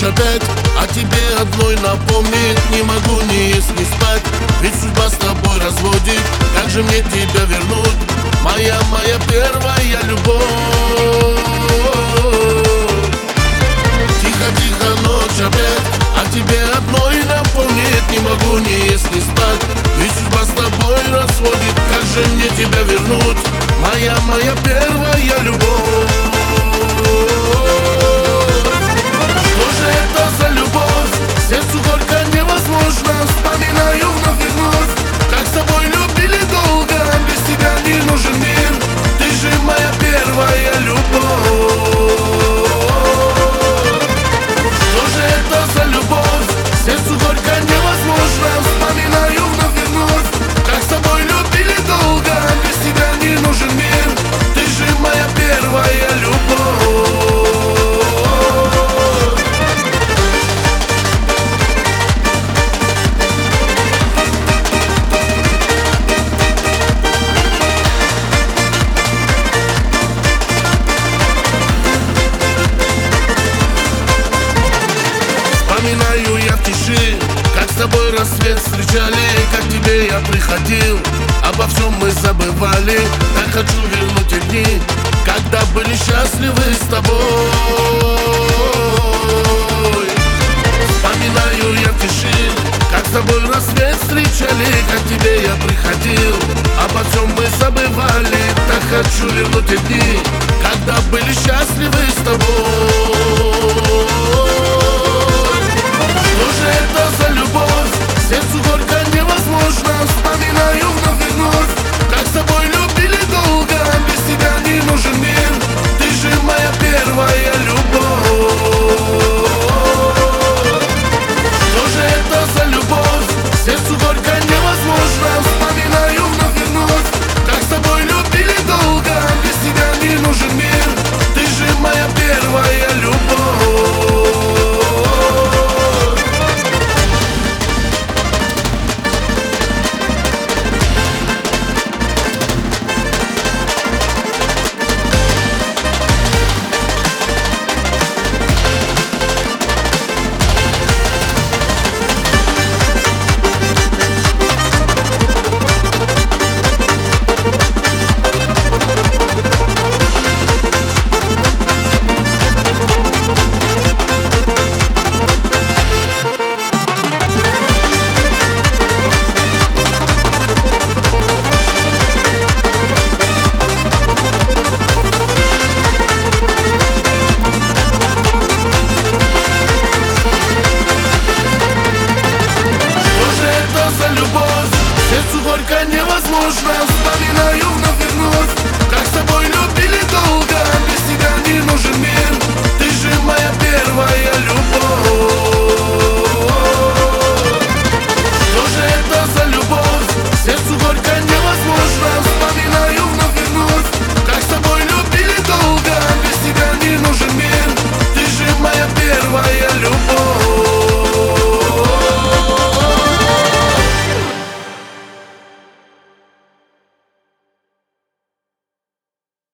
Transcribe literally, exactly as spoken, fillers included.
опять о тебе одной напомнить. Не могу ни есть, ни спать, ведь судьба с тобой разводит. Как же мне тебя вернуть, моя, моя первая любовь? Тихо, тихо, ночь опять о тебе одной напомнить. Не могу ни есть, ни спать, ведь судьба с тобой разводит. Как же мне тебя вернуть, моя, моя первая любовь? Что же это за любовь? Сердцу горько невозможно. Вспоминаю вновь и вновь, как с тобой любили долго. Без тебя не нужен мир, ты же моя первая любовь. Что же это за любовь? Сердцу горько невозможно. Вспоминаю вновь и вновь, как с тобой любили долго. Без тебя не нужен мир, ты же моя первая любовь. Вспоминаю я в тиши, как с тобой рассвет встречали. Как к тебе я приходил, обо всем мы забывали. Так хочу вернуть те дни, когда были счастливы с тобой. Вспоминаю я в тиши, как с тобой рассвет встречали. Как к тебе я приходил, обо всем мы забывали. Так хочу вернуть те дни, когда были счастливы с тобой. Что же это за любовь? Сердцу горько невозможно. Вспоминаю вновь и вновь, как с тобой любили долго. Без тебя не нужен мир, ты же моя первая любовь. Что же это за любовь? Сердцу горько невозможно. Вспоминаю вновь и вновь, как с тобой любили долго. Без тебя не нужен мир, ты же моя первая любовь. Сердцу горько невозможно. Вспоминаю вновь и вновь, как с тобой любили долго. Без тебя не нужен мир, ты же моя первая любовь. Что же это за любовь? Сердцу горько невозможно. Вспоминаю вновь и вновь, как с тобой любили долго. Без тебя не нужен мир, ты же моя первая